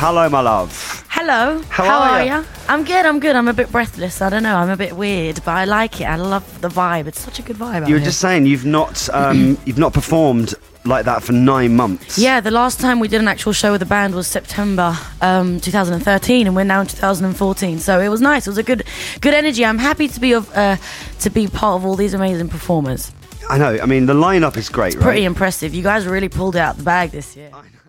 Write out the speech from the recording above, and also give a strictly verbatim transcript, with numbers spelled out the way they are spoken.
Hello, my love. Hello. How How are are ya? you? I'm good, I'm good. I'm a bit breathless. I don't know. I'm a bit weird, but I like it. I love the vibe. It's such a good vibe out You were here. just saying you've not um, you've not performed like that for nine months. Yeah, the last time we did an actual show with the band was September um, twenty thirteen, and we're now in two thousand fourteen. So it was nice. It was a good, good energy. I'm happy to be of uh, to be part of all these amazing performers. I know. I mean, the lineup is great, right? Pretty impressive. You guys really pulled it out the bag this year. I know.